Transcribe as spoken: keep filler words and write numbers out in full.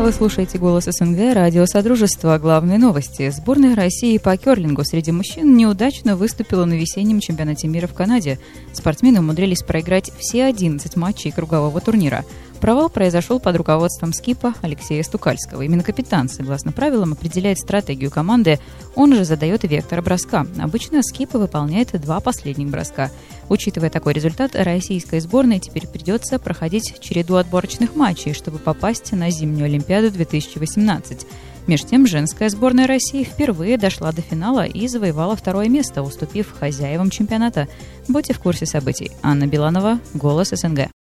Вы слушаете «Голос СНГ», радио Содружества. Главные новости. Сборная России по керлингу среди мужчин неудачно выступила на весеннем чемпионате мира в Канаде. Спортсмены умудрились проиграть все одиннадцать матчей кругового турнира. Провал произошел под руководством скипа Алексея Стукальского. Именно капитан, согласно правилам, определяет стратегию команды, он же задает вектор броска. Обычно скип выполняет два последних броска. Учитывая такой результат, российской сборной теперь придется проходить череду отборочных матчей, чтобы попасть на зимнюю Олимпиаду две тысячи восемнадцать. Между тем, женская сборная России впервые дошла до финала и завоевала второе место, уступив хозяевам чемпионата. Будьте в курсе событий. Анна Биланова, «Голос СНГ».